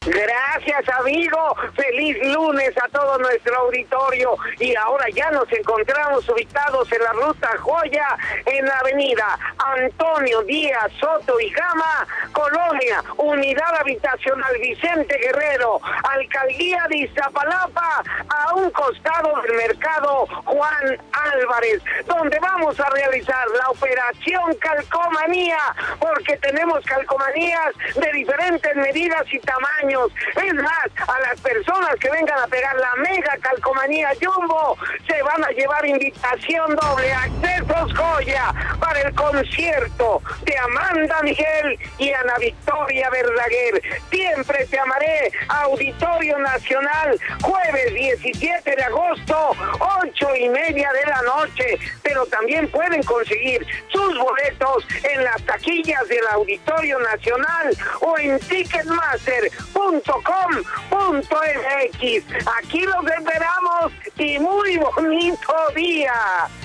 Gracias, amigo. Feliz lunes a todo nuestro auditorio. Y ahora ya nos encontramos ubicados en la ruta Joya, en la avenida Antonio Díaz Soto y Gama, Colonia, Unidad Habitacional Vicente Guerrero, Alcaldía de Iztapalapa, a un costado del mercado Juan Álvarez, donde vamos a realizar la operación Calcomanía, porque tenemos calcomanías de diferentes medidas y tamaños. Es más, a las personas que vengan a pegar la mega calcomanía Jumbo se van a llevar invitación doble, accesos Joya para el concierto de Amanda Miguel y Ana Victoria Verdaguer. Siempre te amaré, Auditorio Nacional, jueves 17 de agosto, 8:30 de la noche. Pero también pueden conseguir sus boletos en las taquillas del Auditorio Nacional o en ticketmaster.com.mx. Aquí los esperamos y muy bonito día.